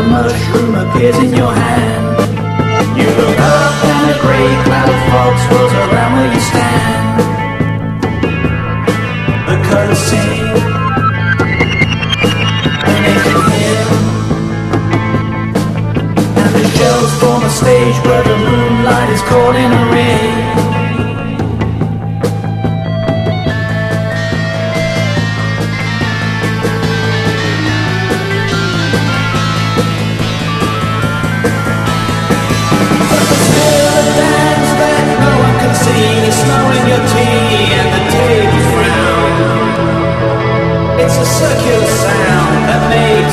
mushroom appears in your hand. You look up and a grey cloud of fog swirls around where you stand. The curtains sing, an ancient hymn, and the shells form a stage where the moonlight is caught in a ring. Snowing your tea and the tables round. It's a circular sound that makes